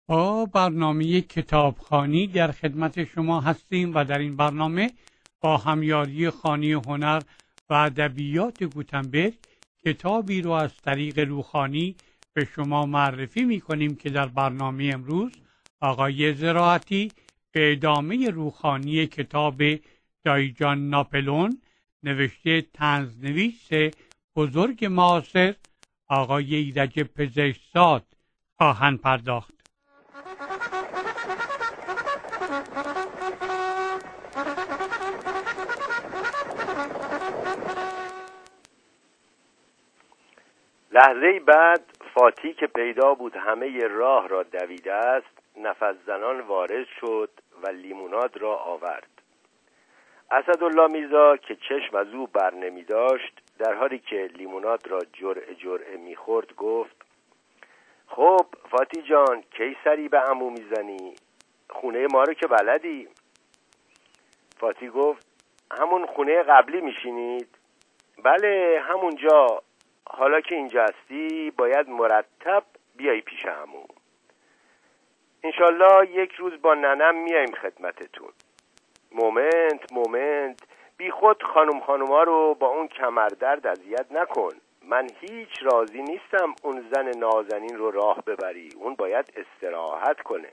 با برنامه کتابخوانی در خدمت شما هستیم و در این برنامه با همیاری خانه هنر و ادبیات گوتنبرگ کتابی رو از طریق روخانی به شما معرفی می‌کنیم که در برنامه امروز آقای زراعتی به ادامه روخانی کتاب دایجان ناپلئون نوشته طنزنویس بزرگ معاصر آقای ایرج پزشکزاد خواهند پرداخت. لحظه‌ای بعد فاتی که پیدا بود همه راه را دویده است نفس زنان وارد شد و لیموناد را آورد. اسدالله میرزا که چشم از او بر نمی داشت در حالی که لیموناد را جرعه جرعه می‌خورد گفت: خب فاتی جان کی سری به عمو میزنی؟ خونه ما رو که بلدی؟ فاتی گفت: همون خونه قبلی میشینید؟ بله همونجا. حالا که اینجا هستی باید مرتب بیایی پیش عمو. انشالله یک روز با ننم میاییم خدمتتون. مومنت بی خود خانوما رو با اون کمردرد اذیت نکن. من هیچ راضی نیستم اون زن نازنین رو راه ببری. اون باید استراحت کنه.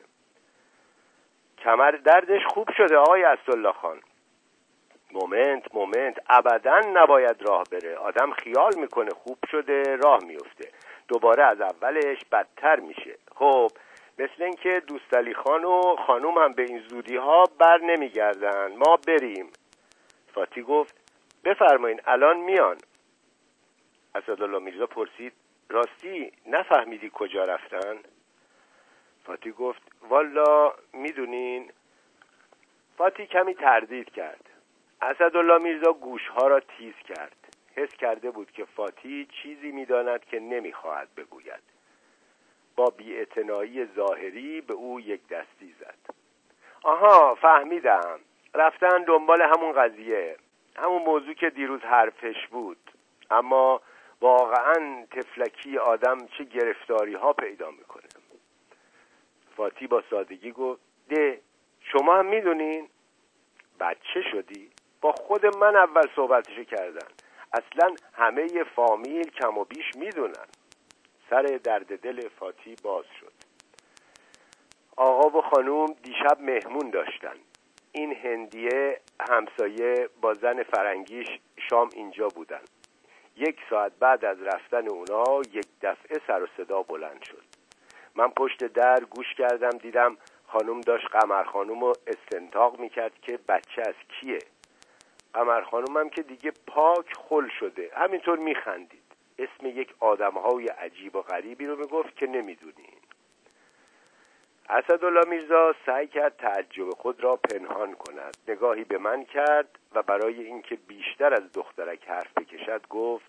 کمردردش خوب شده آقای اسدالله خان. مومنت ابداً نباید راه بره. آدم خیال میکنه خوب شده راه میفته، دوباره از اولش بدتر میشه. خب مثل این که دوستعلی خان و خانوم هم به این زودی ها بر نمیگردن. ما بریم. فاتی گفت: بفرمایین الان میان. اسدالله میرزا پرسید: راستی نفهمیدی کجا رفتن؟ فاتی گفت: والا میدونین. فاتی کمی تردید کرد. اسدالله میرزا گوشها را تیز کرد. حس کرده بود که فاتی چیزی میداند که نمیخواهد بگوید. با بی‌اعتنایی ظاهری به او یک دستی زد. آها فهمیدم. رفتن دنبال همون قضیه، همون موضوع که دیروز حرفش بود. اما واقعا تفلکی آدم چه گرفتاری ها پیدا میکنه. فاتی با سادگی گفت: ده شما هم میدونین؟ بچه شدی؟ با خود من اول صحبتشو کردن. اصلا همه فامیل کم و بیش میدونن. سر درد دل فاتی باز شد. آقا و خانوم دیشب مهمون داشتن. این هندیه همسایه با زن فرنگیش شام اینجا بودن. 1 ساعت بعد از رفتن اونا یک دفعه سر و صدا بلند شد. من پشت در گوش کردم، دیدم خانوم داشت قمر خانوم رو استنطاق میکرد که بچه از کیه. قمر خانوم هم که دیگه پاک خل شده همینطور میخندید. اسم یک آدمهای عجیب و غریبی رو میگفت که نمیدونین. اسدالله میرزا سعی کرد تعجب خود را پنهان کند. نگاهی به من کرد و برای اینکه بیشتر از دخترک حرف بکشد گفت: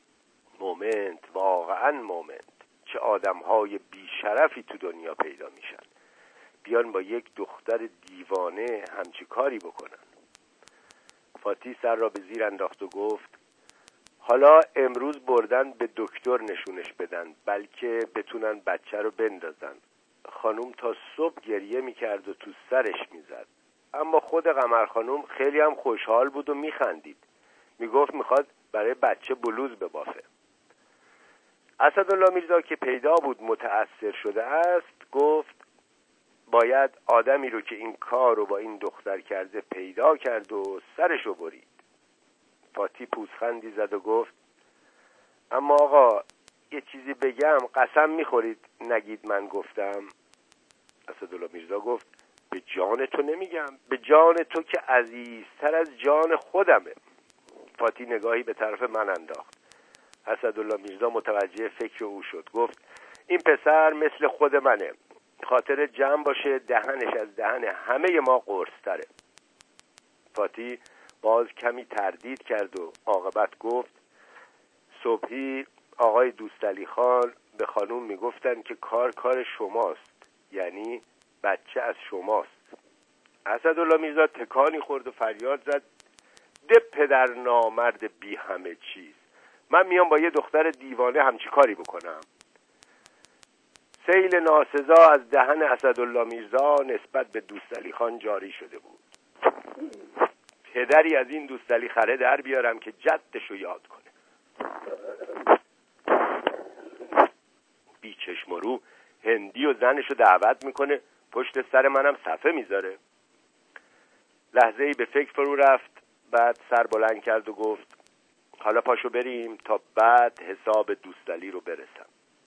واقعا مومنت، چه آدمهای بیشرفی تو دنیا پیدا میشن. بیان با یک دختر دیوانه همچی کاری بکنن. فاتی سر را به زیر انداخت و گفت: حالا امروز بردن به دکتر نشونش بدن بلکه بتونن بچه رو بندازن. خانوم تا صبح گریه میکرد و تو سرش میزد. اما خود قمر خانوم خیلی هم خوشحال بود و میخندید. میگفت میخواد برای بچه بلوز ببافه. اسدالله میرزا که پیدا بود متأثر شده است گفت: باید آدمی رو که این کار رو با این دختر کرده پیدا کرد و سرشو برید. فاتی پوزخندی زد و گفت: اما آقا یه چیزی بگم، قسم میخورید نگید من گفتم؟ اسدالله میرزا گفت: به جان تو نمیگم، به جان تو که عزیزتر از جان خودمه. فاتی نگاهی به طرف من انداخت. اسدالله میرزا متوجه فکر او شد. گفت: این پسر مثل خود منه، خاطر جمع باشه دهنش از دهن همه ما قرص‌تره. فاتی باز کمی تردید کرد و عاقبت گفت: صبحی آقای دوستعلی خان به خانوم میگفتن که کار شماست، یعنی بچه از شماست. اسدالله میرزا تکانی خورد و فریاد زد: ده پدر نامرد بی همه چیز، من میام با یه دختر دیوانه همچی کاری بکنم؟ سیل ناسزا از دهن اسدالله میرزا نسبت به دوستعلی خان جاری شده بود. پدری از این دوستعلی خره در بیارم که جدشو یاد کنه. بی چشم و رو هندی و زنشو دعوت میکنه، پشت سر منم صفه میذاره. لحظه‌ای به فکر فرو رفت، بعد سر بلند کرد و گفت حالا پاشو بریم تا بعد حساب دوستعلی رو برسم.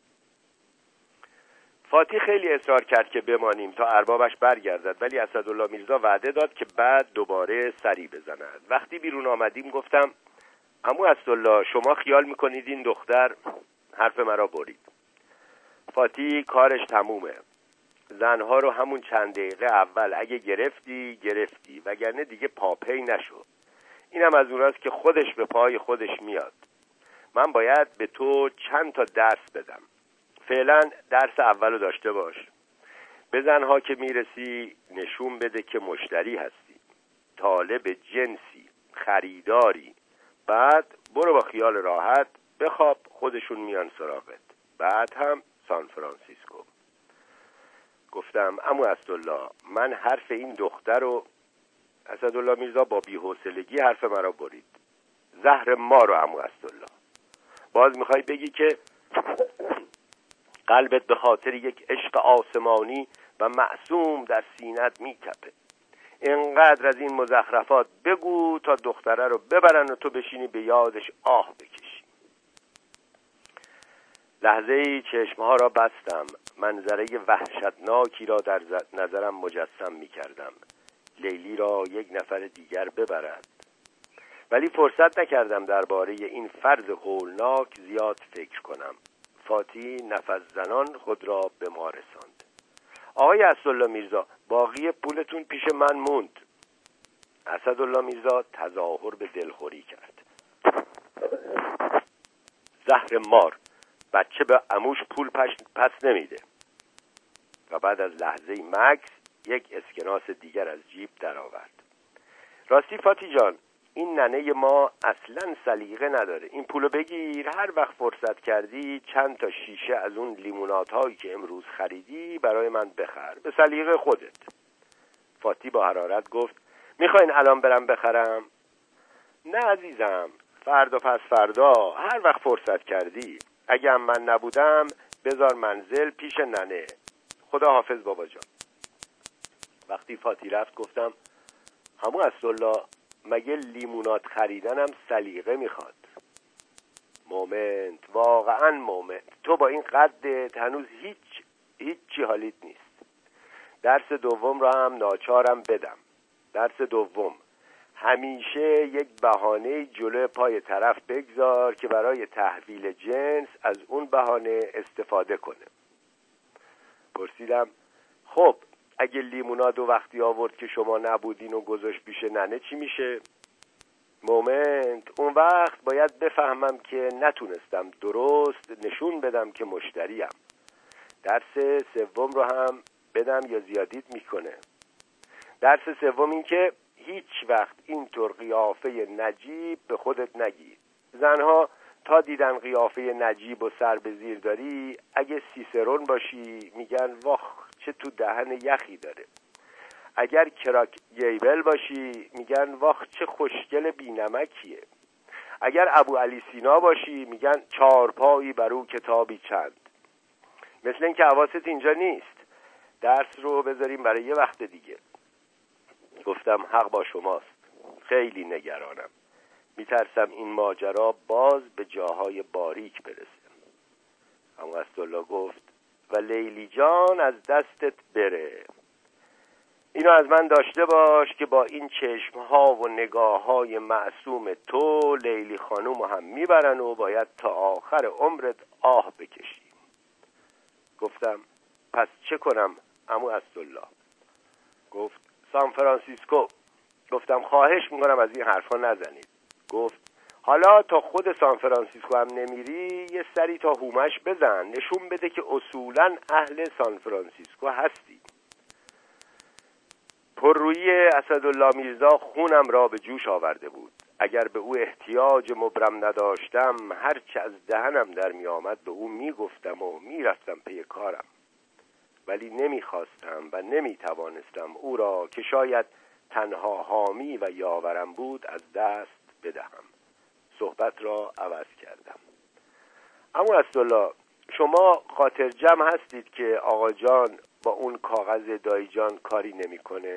فاتی خیلی اصرار کرد که بمانیم تا اربابش برگردد، ولی اسدالله میرزا وعده داد که بعد دوباره سری بزند. وقتی بیرون آمدیم گفتم عمو اسدالله شما خیال میکنید این دختر؟ حرف مرا برید. فاتی کارش تمومه. زنها رو همون چند دقیقه اول اگه گرفتی وگرنه دیگه پاپی نشو. اینم از اوناست که خودش به پای خودش میاد. من باید به تو چند تا درس بدم. فعلا درس اولو داشته باش. به زنها که میرسی نشون بده که مشتری هستی، طالب جنسی، خریداری. بعد برو با خیال راحت بخواب، خودشون میان سراغت. بعد هم سان فرانسیسکو. گفتم عمو اسدالله من حرف این دختر رو. اسدالله میرزا با بی‌حوصلگی حرف مرا برید. زهر ما رو عمو اسدالله. باز میخوای بگی که قلبت به خاطر یک عشق آسمانی و معصوم در سینت میتپه. اینقدر از این مزخرفات بگو تا دختره رو ببرن و تو بشینی به یادش آه بکشی. لحظه‌ای چشمها را بستم. منظره وحشتناکی را در نظرم مجسم می‌کردم. لیلی را یک نفر دیگر ببرد. ولی فرصت نکردم درباره این فرض هولناک زیاد فکر کنم. فاتی نفس زنان خود را به ما رساند. آقای اسدالله میرزا باقی پولتون پیش من موند. اسدالله میرزا تظاهر به دلخوری کرد. زهر مار، بچه به عموش پول پس نمیده. و بعد از لحظه مکث یک اسکناس دیگر از جیب درآورد. راستی فاتی جان، این ننه ما اصلاً سلیقه نداره. این پولو بگیر، هر وقت فرصت کردی چند تا شیشه از اون لیمونات هایی که امروز خریدی برای من بخر، به سلیقه خودت. فاتی با حرارت گفت میخواین الان برم بخرم؟ نه عزیزم، فردا پس فردا، هر وقت فرصت کردی. اگه هم من نبودم بذار منزل پیش ننه. خدا حافظ بابا جان. وقتی فاتی رفت گفتم عمو اسدالله مگه لیمونات خریدنم سلیقه میخواد؟ مومنت، واقعا مومنت، تو با این قدت هنوز هیچی حالیت نیست. درس دوم را هم ناچارم بدم. درس دوم، همیشه یک بهانه جلوی پای طرف بگذار که برای تحویل جنس از اون بهانه استفاده کنه. پرسیدم خب اگه لیموناد و وقتی آورد که شما نبودین و گذاشت پیش ننه چی میشه؟ مومنت، اون وقت باید بفهمم که نتونستم درست نشون بدم که مشتریم. درس سوم رو هم بدم یا زیادیت میکنه؟ درس سوم این که هیچ وقت اینطور قیافه نجیب به خودت نگیر. زنها تا دیدن قیافه نجیب و سر به زیر داری، اگه سیسرون باشی میگن واخ چه تو دهن یخی داره. اگر کراک گیبل باشی میگن واخ چه خوشگل بینمکیه. اگر ابو علی سینا باشی میگن چارپایی برو کتابی چند. مثل این که حواست اینجا نیست. درس رو بذاریم برای یه وقت دیگه. گفتم حق با شماست. خیلی نگرانم. میترسم این ماجرا باز به جاهای باریک برسه. اما اسدالله گفت و لیلی جان از دستت بره. اینو از من داشته باش که با این چشمها و نگاههای معصوم تو لیلی خانومو هم میبرن و باید تا آخر عمرت آه بکشی. گفتم پس چه کنم عمو اسدالله؟ گفت سان فرانسیسکو. گفتم خواهش میکنم از این حرفا نزنید. گفت حالا تا خود سان فرانسیسکو هم نمیری یه سری تا هومش بزن، نشون بده که اصولاً اهل سان فرانسیسکو هستی. پررویی اسدالله میرزا خونم را به جوش آورده بود. اگر به او احتیاج مبرم نداشتم هرچه از دهنم در می آمد به او می گفتم و می رفتم پی کارم. ولی نمیخواستم و نمیتوانستم او را که شاید تنها حامی و یاورم بود از دست بدهم. صحبت را عوض کردم. اما اسدالله، شما خاطر جمع هستید که آقا جان با اون کاغذ دایی جان کاری نمیکنه؟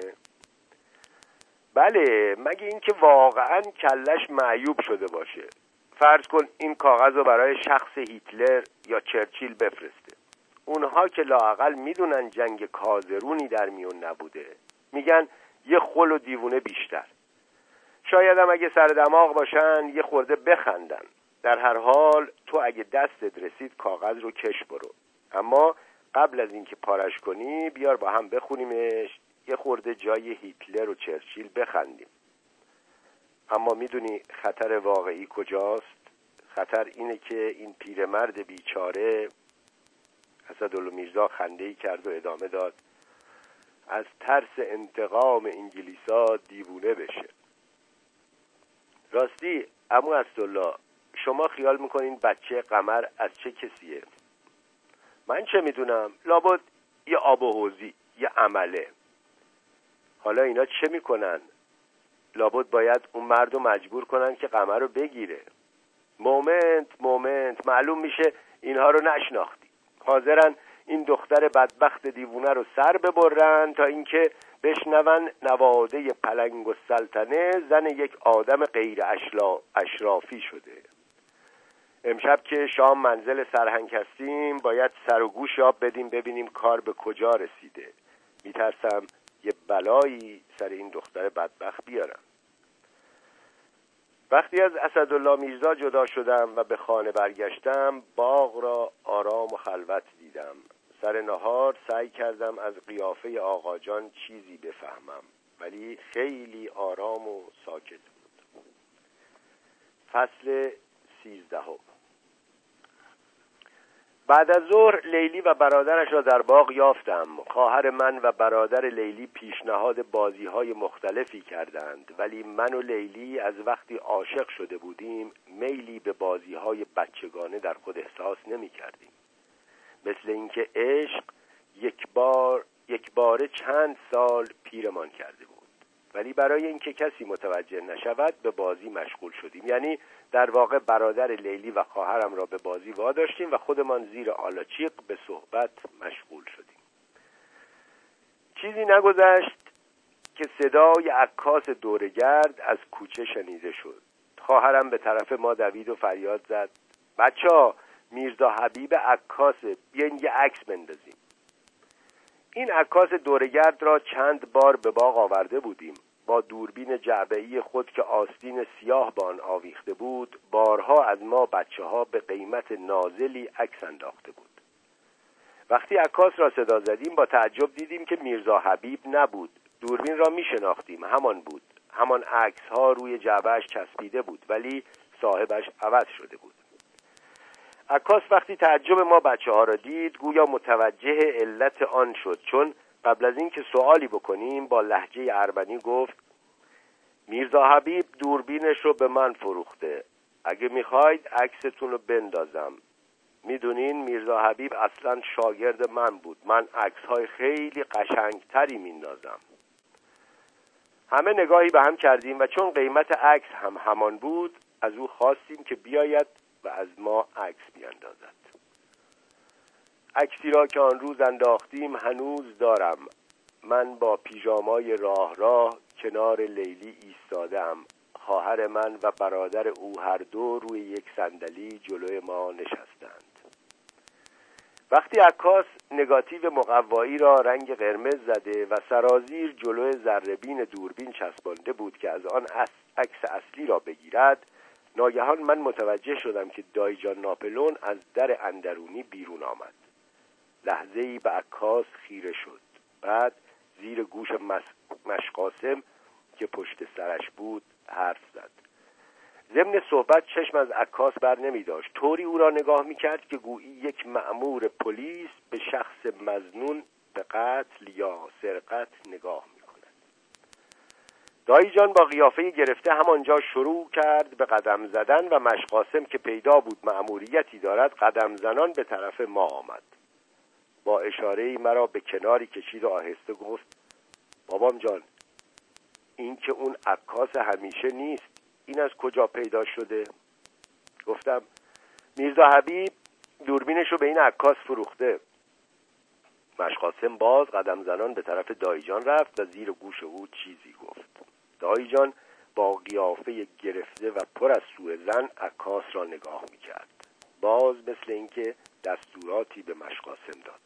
بله، مگه اینکه واقعا کلش معیوب شده باشه. فرض کن این کاغذ رو برای شخص هیتلر یا چرچیل بفرسته. اونها که لااقل میدونن جنگ کازرونی در میون نبوده، میگن یه خل و دیوونه بیشتر. شاید هم اگه سر دماغ باشن یه خورده بخندن. در هر حال تو اگه دستت رسید کاغذ رو کش برو، اما قبل از اینکه پارش کنی بیار با هم بخونیمش، یه خورده جای هیتلر و چرچیل بخندیم. اما میدونی خطر واقعی کجاست؟ خطر اینه که این پیرمرد بیچاره، اسدالله میرزا خنده‌ای کرد و ادامه داد، از ترس انتقام انگلیسا دیوونه بشه. راستی عمو اسدالله، شما خیال میکنین بچه قمر از چه کسیه؟ من چه میدونم، لابد یه آب و حوضی، یه عمله. حالا اینا چه میکنن؟ لابد باید اون مرد رو مجبور کنن که قمر رو بگیره. مومنت معلوم میشه اینها رو نشناختی. حاضرن این دختر بدبخت دیوونه رو سر ببرن تا اینکه بشنون نواده پلنگ و سلطنه زن یک آدم غیر اشرافی شده. امشب که شام منزل سرهنگ هستیم باید سر و گوش آب بدیم ببینیم کار به کجا رسیده. میترسم یه بلایی سر این دختر بدبخت بیارم. وقتی از اسدالله میرزا جدا شدم و به خانه برگشتم، باغ را آرام و خلوت دیدم. سر نهار سعی کردم از قیافه آقا جان چیزی بفهمم، ولی خیلی آرام و ساکت بود. فصل 13. بعد از ظهر لیلی و برادرش را در باغ یافتم. خواهر من و برادر لیلی پیشنهاد بازی‌های مختلفی کردند، ولی من و لیلی از وقتی عاشق شده بودیم میلی به بازی‌های بچگانه در خود احساس نمی‌کردیم. مثل اینکه عشق یک باره چند سال پیرمان کرده بود. ولی برای اینکه کسی متوجه نشود به بازی مشغول شدیم. یعنی در واقع برادر لیلی و خواهرم را به بازی واداشتیم و خودمان زیر آلاچیق به صحبت مشغول شدیم. چیزی نگذشت که صدای عکاس دورگرد از کوچه شنیده شد. خواهرم به طرف ما دوید و فریاد زد: بچه‌ها، میرزا حبیب عکاسه، بیاین یه عکس بندازیم. این عکاس دورگرد را چند بار به باغ آورده بودیم. با دوربین جعبه‌ای خود که آستین سیاه با آن آویخته بود، بارها از ما بچه‌ها به قیمت نازلی عکس انداخته بود. وقتی عکاس را صدا زدیم با تعجب دیدیم که میرزا حبیب نبود. دوربین را می‌شناختیم، همان بود. همان عکس‌ها روی جعبه‌اش چسبیده بود، ولی صاحبش عوض شده بود. عکاس وقتی تعجب ما بچه‌ها را دید گویا متوجه علت آن شد، چون قبل از این که سوالی بکنیم با لهجه ارمنی گفت: میرزا حبیب دوربینش رو به من فروخته، اگه میخواید عکستون رو بندازم. میدونین میرزا حبیب اصلا شاگرد من بود، من عکس‌های خیلی قشنگتری میندازم. همه نگاهی به هم کردیم و چون قیمت عکس هم همان بود از او خواستیم که بیاید و از ما عکس بیاندازد. عکسی را که آن روز انداختیم هنوز دارم. من با پیژامای راه کنار لیلی ایستادم. خواهر من و برادر او هر دو روی یک صندلی جلوی ما نشستند. وقتی عکاس نگاتیو مقوایی را رنگ قرمز زده و سرازیر جلوی ذره‌بین دوربین چسبانده بود که از آن عکس اصلی را بگیرد، ناگهان من متوجه شدم که دایی جان ناپلون از در اندرونی بیرون آمد. لحظه‌ای به عکاس خیره شد. بعد زیر گوش مشقاسم که پشت سرش بود حرف زد. ضمن صحبت چشم از عکاس بر نمی داشت. طوری او را نگاه می کرد که گویی یک مأمور پلیس به شخص مظنون به قتل یا سرقت نگاه می کند. دایی جان با قیافه گرفته همانجا شروع کرد به قدم زدن و مشقاسم که پیدا بود مأموریتی دارد قدم زنان به طرف ما آمد. با اشاره‌ای مرا به کناری کشید و آهسته گفت بابام جان، این که اون عکاس همیشه نیست، این از کجا پیدا شده؟ گفتم میرزا حبیب دوربینشو به این عکاس فروخته. مشقاسم باز قدم زنان به طرف دایجان رفت و زیر گوش او چیزی گفت. دایجان با قیافه گرفته و پر از سوءظن عکاس را نگاه میکرد. باز مثل اینکه دستوراتی به مشقاسم داد.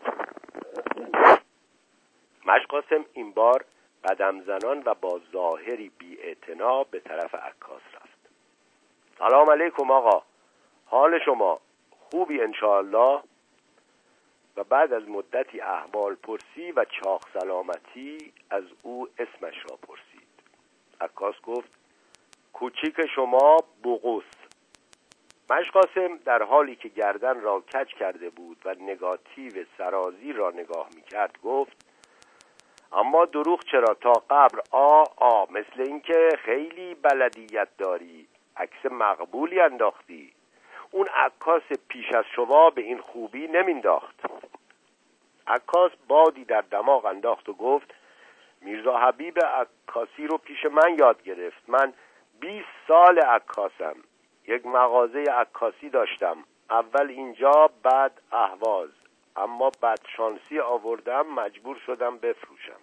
مشقاسم این بار قدم زنان و با ظاهری بی‌اعتنا به طرف عکاس رفت. سلام علیکم آقا، حال شما خوبی انشاءالله؟ و بعد از مدتی احوال پرسی و چاق سلامتی از او اسمش را پرسید. عکاس گفت کوچیک شما بغوس. مشقاسم در حالی که گردن را کج کرده بود و نگاتیو سرازی را نگاه می‌کرد گفت اما دروغ چرا؟ تا قبر مثل اینکه خیلی بلدیت داری، عکس مقبولی انداختی. اون عکاس پیش از شما به این خوبی نمینداخت. عکاس بادی در دماغ انداخت و گفت میرزا حبیب عکاسی رو پیش من یاد گرفت. من 20 سال عکاسم، یک مغازه عکاسی داشتم، اول اینجا بعد اهواز، اما بدشانسی آوردم مجبور شدم بفروشم.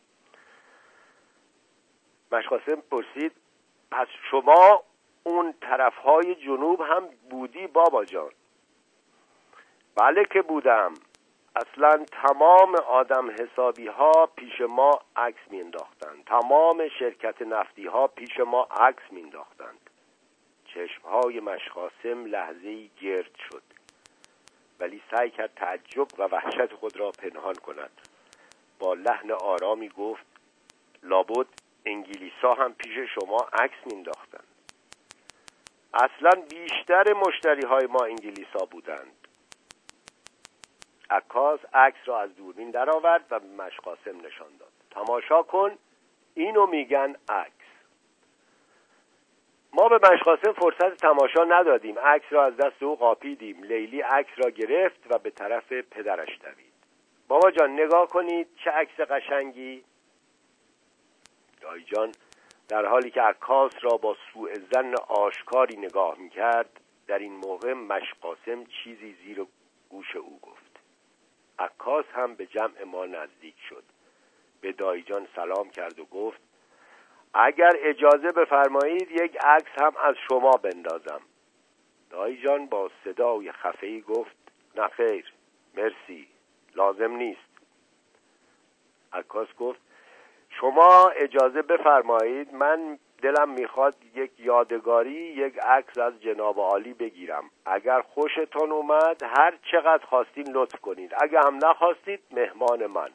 مشقاسم پرسید پس شما اون طرفهای جنوب هم بودی بابا جان؟ بله که بودم. اصلا تمام آدم حسابی ها پیش ما عکس می انداختند، تمام شرکت نفتی ها پیش ما عکس می انداختند. چشمهای مشقاسم لحظه‌ای گرد شد، ولی سعی کرد تعجب و وحشت خود را پنهان کند. با لحن آرامی گفت لابد انگلیسا هم پیش شما عکس می‌انداختند. اصلا بیشتر مشتری های ما انگلیسا بودند. عکاس عکس را از دوربین درآورد و به مشقاسم نشان داد. تماشا کن، اینو میگن عکس. ما به مشقاسم فرصت تماشا ندادیم، عکس را از دست او قاپیدیم. لیلی عکس را گرفت و به طرف پدرش دوید. بابا جان نگاه کنید چه عکس قشنگی. دایجان در حالی که عکاس را با سوءظن آشکاری نگاه می‌کرد، در این موقع مشقاسم چیزی زیر گوش او گفت. عکاس هم به جمع ما نزدیک شد، به دایجان سلام کرد و گفت اگر اجازه بفرمایید یک عکس هم از شما بندازم. دایجان با صدای خفه‌ای گفت نه خیر مرسی، لازم نیست. عکاس گفت شما اجازه بفرمایید، من دلم میخواد یک یادگاری، یک عکس از جناب عالی بگیرم. اگر خوشتون اومد هر چقدر خواستین لطف کنید، اگر هم نخواستید مهمان من.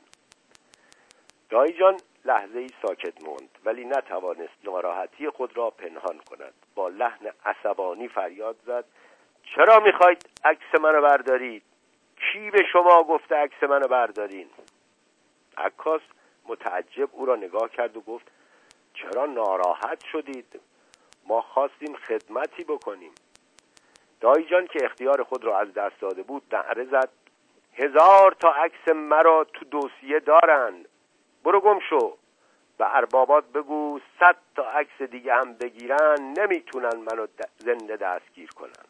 دایجان لحظه‌ای ساکت موند، ولی نتوانست ناراحتی خود را پنهان کند. با لحن عصبانی فریاد زد چرا میخواید عکس منو بردارید؟ کی به شما گفته عکس منو بردارین؟ عکاس متعجب او را نگاه کرد و گفت چرا ناراحت شدید؟ ما خواستیم خدمتی بکنیم. دایجان که اختیار خود را از دست داده بود نعره زد 1000 تا عکس مرا تو دوسیه دارن، برو گم شو. و اربابات بگو 100 تا عکس دیگه هم بگیرن نمیتونن منو زنده دستگیر کنن.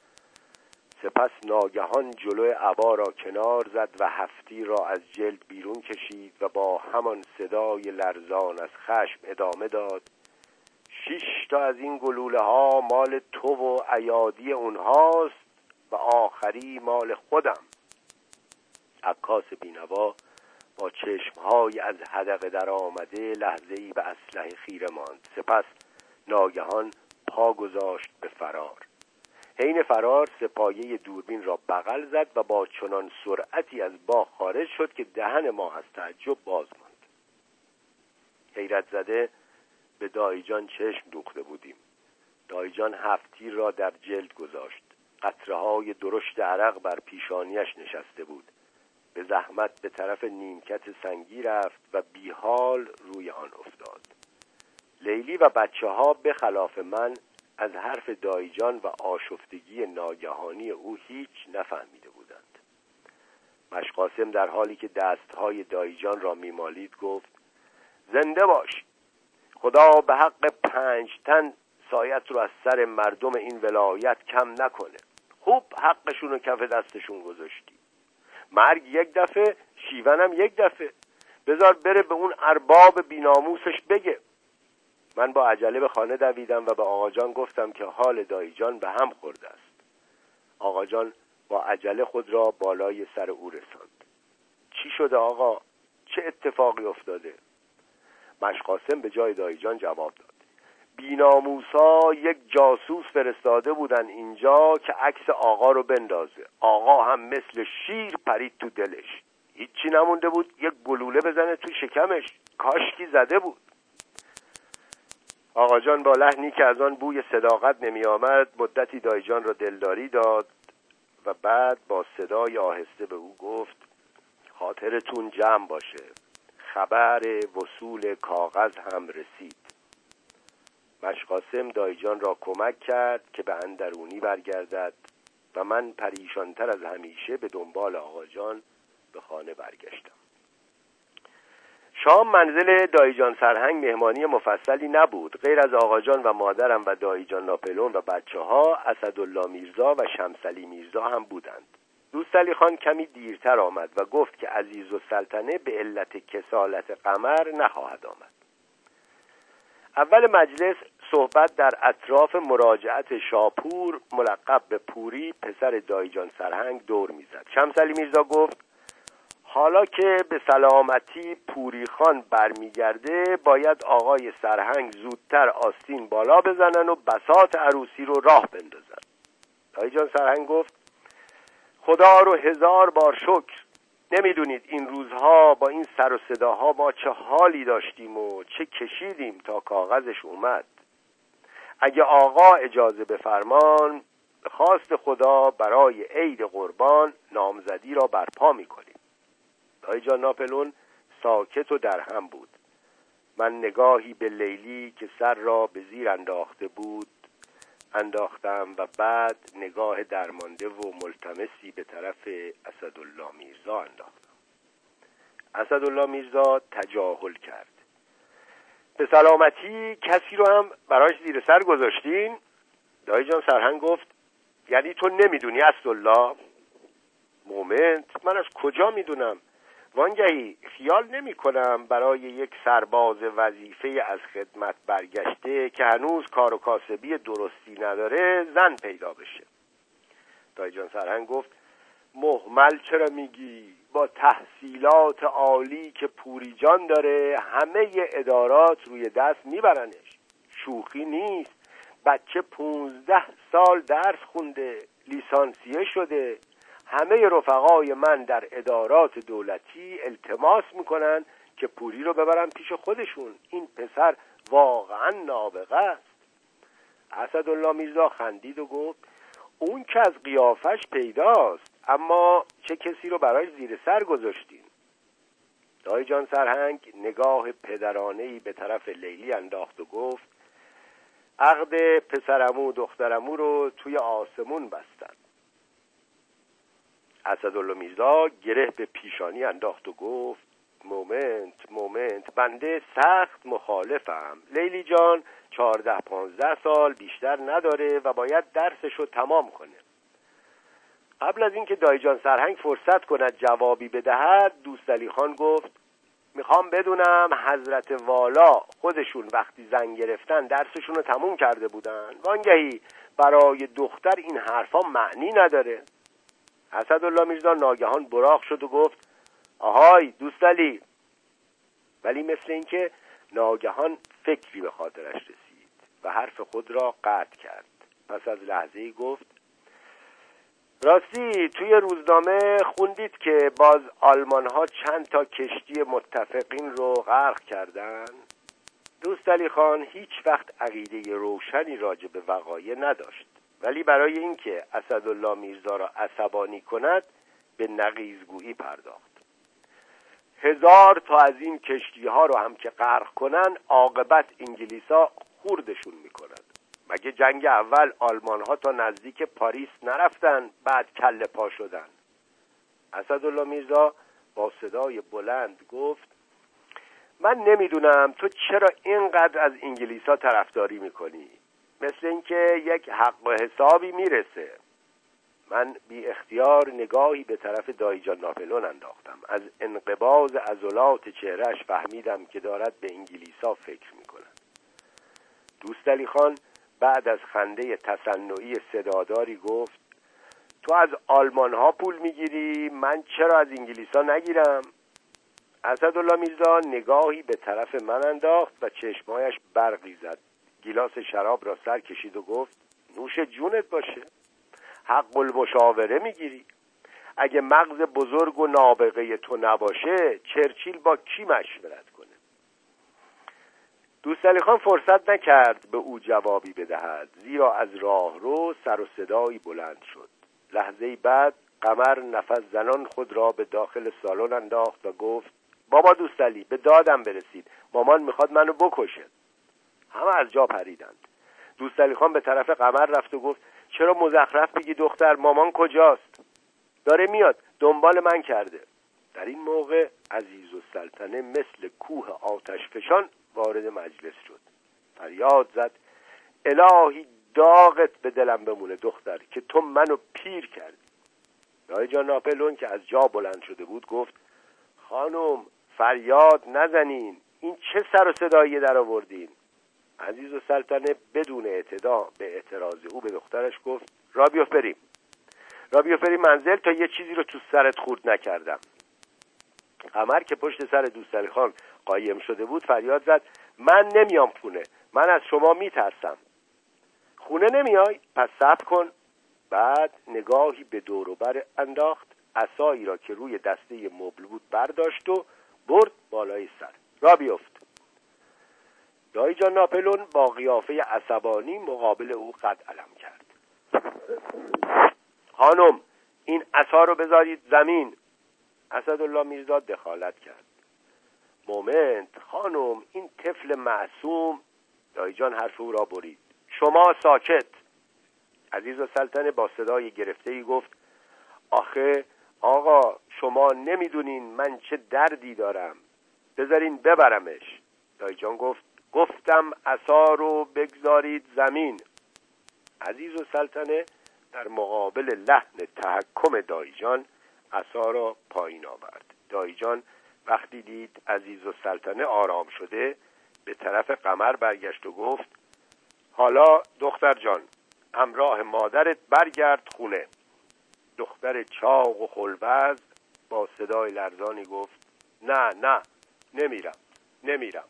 سپس ناگهان جلوی عبا را کنار زد و هفتی را از جلد بیرون کشید و با همان صدای لرزان از خشم ادامه داد 6 تا از این گلوله ها مال تو و ایادی اونهاست و آخری مال خودم. عکاس بینوا با چشمهای از حدقه در آمده لحظه‌ای به اسلحه خیره ماند. سپس ناگهان پا گذاشت به فرار. حین فرار سپایه دوربین را بغل زد و با چنان سرعتی از باغ خارج شد که دهن ما از تعجب باز ماند. حیرت زده به دایجان چشم دوخته بودیم. دایجان 7 تیر را در جلد گذاشت. قطره‌های درشت عرق بر پیشانیش نشسته بود. به زحمت به طرف نیمکت سنگی رفت و بیحال روی آن افتاد. لیلی و بچه‌ها به خلاف من از حرف دایجان و آشفتگی ناگهانی او هیچ نفهمیده بودند. مشقاسم در حالی که دستهای دایجان را میمالید گفت: زنده باش. خدا به حق 5 تن سایت رو از سر مردم این ولایت کم نکنه. خوب حقشون رو کف دستشون گذاشتی. مرگ یک دفعه، شیونم یک دفعه. بذار بره به اون ارباب بیناموسش بگه. من با عجله به خانه دویدم و به آقا جان گفتم که حال دایجان به هم خورده است. آقا جان با عجله خود را بالای سر او رساند. چی شده آقا؟ چه اتفاقی افتاده؟ مشقاسم به جای دایجان جواب داد: بیناموسا یک جاسوس فرستاده بودن اینجا که عکس آقا رو بندازه. آقا هم مثل شیر پرید تو دلش. هیچی نمونده بود یک گلوله بزنه تو شکمش. کاشکی زده بود. آقا جان با لحنی که از آن بوی صداقت نمی آمد مدتی دایجان را دلداری داد و بعد با صدای آهسته به او گفت: خاطرتون جمع باشه. خبر وصول کاغذ هم رسید. مشقاسم دایجان را کمک کرد که به اندرونی برگردد و من پریشانتر از همیشه به دنبال آقا جان به خانه برگشتم. شام منزل دایجان سرهنگ مهمانی مفصلی نبود. غیر از آقا جان و مادرم و دایجان ناپلون و بچه‌ها، اسدالله میرزا و شمسعلی میرزا هم بودند. دوستعلی خان کمی دیرتر آمد و گفت که عزیزالسلطنه به علت کسالت قمر نخواهد آمد. اول مجلس صحبت در اطراف مراجعت شاپور ملقب به پوری پسر دایجان سرهنگ دور میزد. شمسعلی میرزا گفت: حالا که به سلامتی پوری خان برمیگرده باید آقای سرهنگ زودتر آستین بالا بزنن و بساط عروسی رو راه بندازن. دایجان سرهنگ گفت: خدا رو 1000 بار شکر. نمیدونید این روزها با این سر و صداها ما چه حالی داشتیم و چه کشیدیم تا کاغذش اومد. اگه آقا اجازه بفرمان خواست خدا برای عید قربان نامزدی را برپا میکنیم. دایجان ناپلون ساکت و درهم بود. من نگاهی به لیلی که سر را به زیر انداخته بود انداختم و بعد نگاه درمانده و ملتمسی به طرف اسدالله میرزا انداختم. اسدالله میرزا تجاهل کرد. به سلامتی کسی رو هم براش زیر سر گذاشتین؟ دایجان سرهنگ گفت: یعنی تو نمیدونی اسدالله؟ مومنت، من از کجا میدونم؟ وانگهی خیال نمی کنم برای یک سرباز وظیفه از خدمت برگشته که هنوز کار و کاسبی درستی نداره زن پیدا بشه. دایجان سرهنگ گفت: مهمل چرا میگی؟ با تحصیلات عالی که پوری جان داره همه ادارات روی دست میبرنش. شوخی نیست. بچه 15 سال درس خونده، لیسانسیه شده. همه رفقای من در ادارات دولتی التماس میکنن که پوری رو ببرن پیش خودشون. این پسر واقعا نابغه است. اسدالله میرزا خندید و گفت: اون که از قیافش پیداست، اما چه کسی رو برای زیر سر گذاشتین؟ دایجان سرهنگ نگاه پدرانه‌ای به طرف لیلی انداخت و گفت: عقد پسرمو دخترمو رو توی آسمون بستن. اسدالله میرزا گره به پیشانی انداخت و گفت: مومنت بنده سخت مخالفم. لیلی جان 14-15 سال بیشتر نداره و باید درسش رو تمام کنه. قبل از اینکه دایجان سرهنگ فرصت کند جوابی بدهد دوستعلی خان گفت: میخوام بدونم حضرت والا خودشون وقتی زن گرفتن درسشون رو تموم کرده بودن؟ وانگهی برای دختر این حرفا معنی نداره. اسدالله میرزا ناگهان براق شد و گفت: آهای دوستعلی. ولی مثل اینکه ناگهان فکری به خاطرش رسید و حرف خود را قطع کرد. پس از لحظه‌ای گفت: راستی توی روزنامه خوندید که باز آلمان‌ها چند تا کشتی متفقین رو غرق کردن؟ دوستعلی خان هیچ وقت عقیده روشنی راجع به وقایع نداشت، ولی برای اینکه اسدالله میرزا را عصبانی کند به نقیض‌گویی پرداخت. 1000 تا از این کشتی‌ها رو هم که غرق کنن عاقبت انگلیس‌ها خوردشون می‌کنند. مگه جنگ اول آلمان‌ها تا نزدیک پاریس نرفتن بعد کله پا شدن؟ اسدالله میرزا با صدای بلند گفت من نمیدونم تو چرا اینقدر از انگلیس‌ها طرفداری میکنی. مثل اینکه یک حق و حسابی میرسه. من بی اختیار نگاهی به طرف دایجان ناپلون انداختم. از انقباض عضلات چهرهش فهمیدم که دارد به انگلیس‌ها فکر میکنه. دوست علی خان بعد از خنده تصنعی صداداری گفت تو از آلمان ها پول میگیری، من چرا از انگلیس ها نگیرم؟ اسدالله میرزا نگاهی به طرف من انداخت و چشمایش برقی زد. گیلاس شراب را سر کشید و گفت نوش جونت باشه، حق المشاوره میگیری. اگه مغز بزرگ و نابغه تو نباشه چرچیل با کی مشورت کنه؟ دوست علی خان فرصت نکرد به او جوابی بدهد، زیرا از راهرو سر و صدایی بلند شد. لحظه‌ای بعد قمر نفس زنان خود را به داخل سالن انداخت و گفت بابا دوست علی به دادم برسید، مامان میخواد منو بکشه. همه از جا پریدند. دوست علی خان به طرف قمر رفت و گفت چرا مزخرف میگی دختر، مامان کجاست؟ داره میاد، دنبال من کرده. در این موقع عزیزالسلطنه مثل کوه آتش فشان وارد مجلس شد. فریاد زد الهی داغت به دلم بمونه دختر که تو منو پیر کردی. دایجان ناپلون که از جا بلند شده بود گفت خانم فریاد نزنین، این چه سر و صدایی در آوردین؟ عزیزالسلطنه بدون اعتدا به اعتراض او به دخترش گفت را بیافریم منزل تا یه چیزی رو تو سرت خورد نکردم. قمر که پشت سر دوست علی خان قایم شده بود فریاد زد من نمیام خونه، من از شما میترسم. خونه نمیای؟ پس صبر کن. بعد نگاهی به دور و بر انداخت، عصایی را که روی دسته مبل بود برداشت و برد بالای سر. را بیفت. دایجان ناپلون با قیافه عصبانی مقابل او قد علم کرد. خانم این عصا رو بذارید زمین. اسدالله میرزا دخالت کرد. مومنت خانم، این طفل معصوم. دایجان حرف او را برید. شما ساکت. عزیزالسلطنه با صدای گرفته‌ای گفت آخه آقا شما نمیدونین من چه دردی دارم، بذارین ببرمش. دایجان گفتم عصا رو بگذارید زمین. عزیزالسلطنه در مقابل لحن تحکم دایجان عصا را پایین آورد. دایجان وقتی دید عزیزالسلطنه آرام شده به طرف قمر برگشت و گفت حالا دختر جان همراه مادرت برگرد خونه. دختر چاق و خلوز با صدای لرزانی گفت نه نمیرم.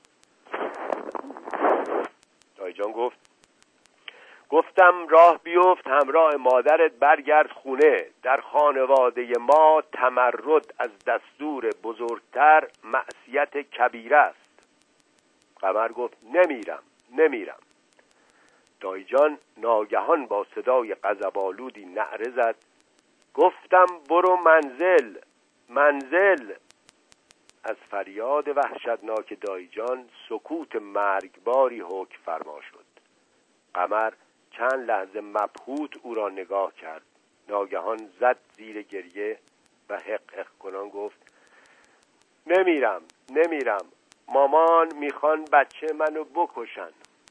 دایجان گفتم راه بیفت همراه مادرت برگرد خونه. در خانواده ما تمرد از دستور بزرگتر معصیت کبیره است. قمر گفت نمیرم. دایجان ناگهان با صدای غضب‌آلودی نعره زد گفتم برو منزل. از فریاد وحشتناک دایجان سکوت مرگباری حکم فرما شد. قمر چند لحظه مبهوت او را نگاه کرد. ناگهان زد زیر گریه و حق کنان گفت نمیرم. مامان میخوان بچه منو بکشن.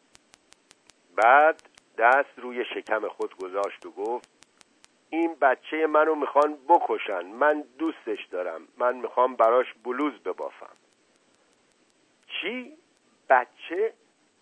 بعد دست روی شکم خود گذاشت و گفت این بچه منو میخوان بکشن، من دوستش دارم، من میخوام براش بلوز ببافم. چی؟ بچه؟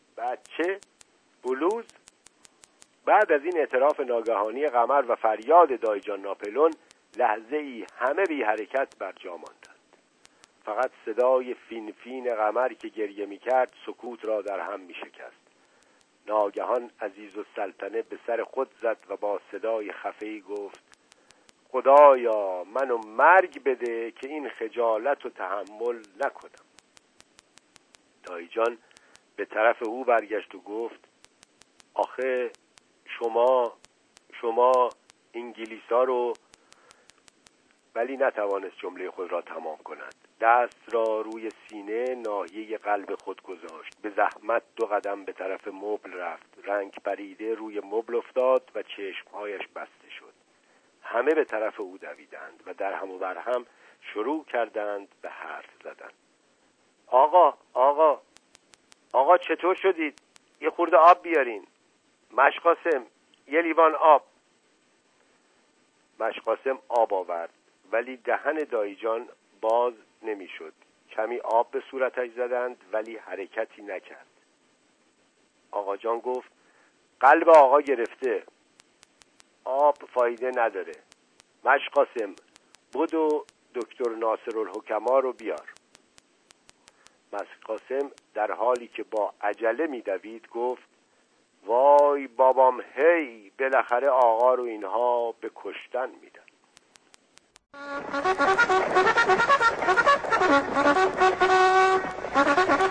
بلوز؟ بعد از این اعتراف ناگهانی قمر و فریاد دایجان ناپلون لحظه‌ای همه بی حرکت بر جا ماندند. فقط صدای فین قمر که گریه میکرد سکوت را در هم میشکست. ناگهان عزیزالسلطنه به سر خود زد و با صدای خفه‌ای گفت خدایا منو مرگ بده که این خجالت رو تحمل نکنم. دایجان به طرف او برگشت و گفت آخه شما انگلیسا رو، ولی نتوانست جمله خود را تمام کند. دست را روی سینه ناحیه قلب خود گذاشت. به زحمت 2 قدم به طرف مبل رفت. رنگ پریده روی مبل افتاد و چشمهایش بسته شد. همه به طرف او دویدند و در هم و بر هم شروع کردند به حرف زدن. آقا چطور شدید؟ یه خورده آب بیارین. مشقاسم یه لیوان آب. مشقاسم آب آورد ولی دهن دایجان باز نمیشد. کمی آب به صورتش زدند ولی حرکتی نکرد. آقا جان گفت قلب آقا گرفته، آب فایده نداره. مشقاسم بدو دکتر ناصرالحکما رو بیار. مشقاسم در حالی که با عجله میدوید گفت وای بابام، هی بالاخره آقا رو اینها به کشتن میدن.